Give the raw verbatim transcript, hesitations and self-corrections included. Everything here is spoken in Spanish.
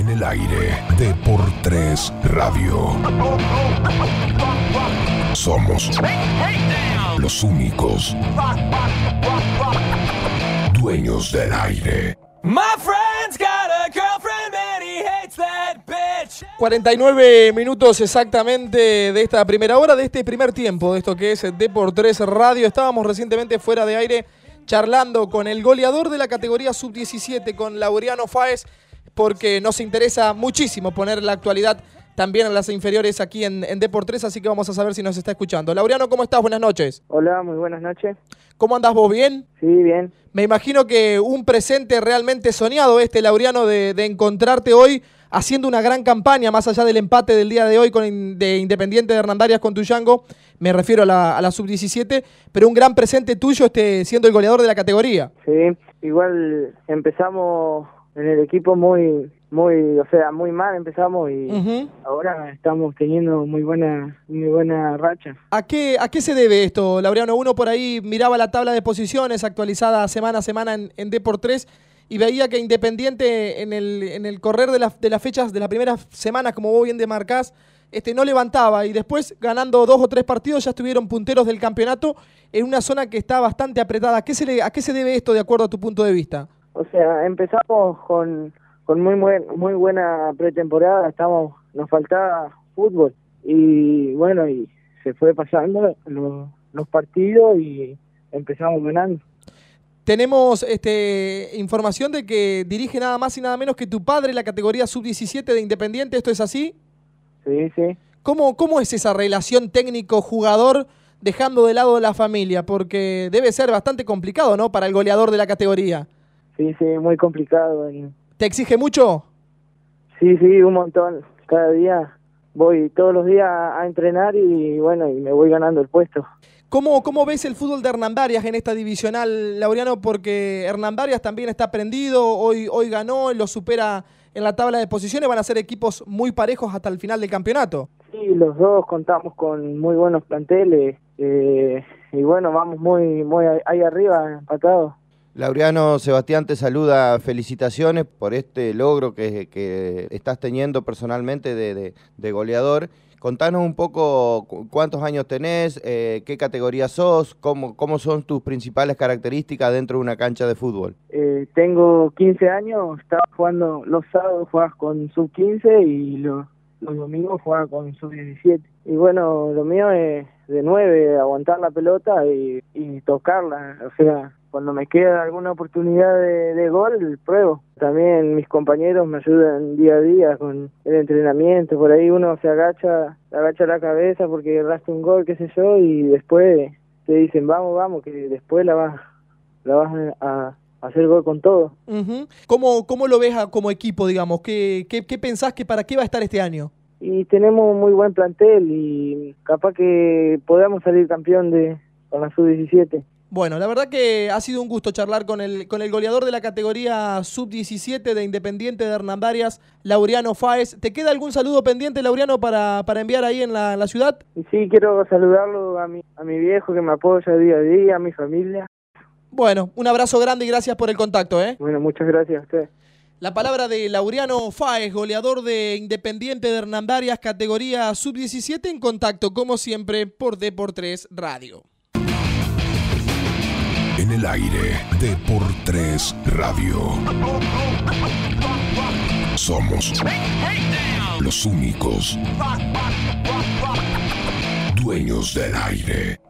En el aire de Por tres Radio. Somos los únicos dueños del aire. My friend's got a girlfriend and he hates that bitch. cuarenta y nueve minutos exactamente de esta primera hora, de este primer tiempo, de esto que es de Por tres Radio. Estábamos recientemente fuera de aire charlando con el goleador de la categoría sub diecisiete, con Laureano Fáez, porque nos interesa muchísimo poner la actualidad también en las inferiores aquí en, en de Por tres, así que vamos a saber si nos está escuchando. Laureano, ¿cómo estás? Buenas noches. Hola, muy buenas noches. ¿Cómo andás vos? ¿Bien? Sí, bien. Me imagino que un presente realmente soñado este, Laureano, de, de encontrarte hoy haciendo una gran campaña, más allá del empate del día de hoy con de Independiente de Hernandarias con Tuyango, me refiero a la, a la sub diecisiete, pero un gran presente tuyo este, siendo el goleador de la categoría. Sí, igual empezamos en el equipo muy, muy, o sea, muy mal empezamos y uh-huh. ahora estamos teniendo muy buena, muy buena racha. ¿A qué, a qué se debe esto, Laureano? Uno por ahí miraba la tabla de posiciones actualizada semana a semana en, en de Por tres y veía que Independiente en el, en el correr de, la, de las fechas de las primeras semanas, como vos bien demarcás, este, no levantaba y después ganando dos o tres partidos ya estuvieron punteros del campeonato en una zona que está bastante apretada. ¿A qué se, le, a qué se debe esto de acuerdo a tu punto de vista? O sea, empezamos con, con muy, muy muy buena pretemporada, estamos, nos faltaba fútbol y bueno, y se fue pasando los, los partidos y empezamos ganando. Tenemos este, información de que dirige nada más y nada menos que tu padre la categoría sub diecisiete de Independiente, ¿esto es así? Sí, sí. ¿Cómo, cómo es esa relación técnico-jugador dejando de lado la familia? Porque debe ser bastante complicado, ¿no?, para el goleador de la categoría. Sí, sí, muy complicado. ¿Te exige mucho? Sí, sí, un montón. Cada día voy todos los días a entrenar y bueno, y me voy ganando el puesto. ¿Cómo, ¿Cómo ves el fútbol de Hernandarias en esta divisional, Laureano? Porque Hernandarias también está prendido, hoy, hoy ganó, lo supera en la tabla de posiciones, van a ser equipos muy parejos hasta el final del campeonato. Sí, los dos contamos con muy buenos planteles eh, y bueno, vamos muy, muy ahí arriba, empatados. Laureano, Sebastián te saluda, felicitaciones por este logro que, que estás teniendo personalmente de, de, de goleador. Contanos un poco cuántos años tenés, eh, qué categoría sos, cómo, cómo son tus principales características dentro de una cancha de fútbol. Eh, tengo quince años, estaba jugando los sábados, jugaba con sub quince y los, los domingos jugaba con sub diecisiete. Y bueno, lo mío es de nueve, aguantar la pelota y, y tocarla, o sea, cuando me queda alguna oportunidad de, de gol, pruebo. También mis compañeros me ayudan día a día con el entrenamiento. Por ahí uno se agacha, agacha la cabeza porque erraste un gol, qué sé yo, y después te dicen, vamos, vamos, que después la vas, la vas a, a hacer gol con todo. Uh-huh. ¿Cómo, cómo lo ves a, como equipo, digamos? ¿Qué, qué, ¿Qué pensás que para qué va a estar este año? Y tenemos muy buen plantel y capaz que podamos salir campeón de con la sub diecisiete. Bueno, la verdad que ha sido un gusto charlar con el, con el goleador de la categoría sub diecisiete de Independiente de Hernandarias, Laureano Fáez. ¿Te queda algún saludo pendiente, Laureano, para, para enviar ahí en la, en la ciudad? Y sí, quiero saludarlo a mi, a mi viejo que me apoya día a día, a mi familia. Bueno, un abrazo grande y gracias por el contacto, ¿eh? Bueno, muchas gracias a usted. La palabra de Laureano Fáez, goleador de Independiente de Hernandarias, categoría sub diecisiete, en contacto, como siempre, por de Por tres Radio. En el aire de Por tres Radio. Somos los únicos dueños del aire.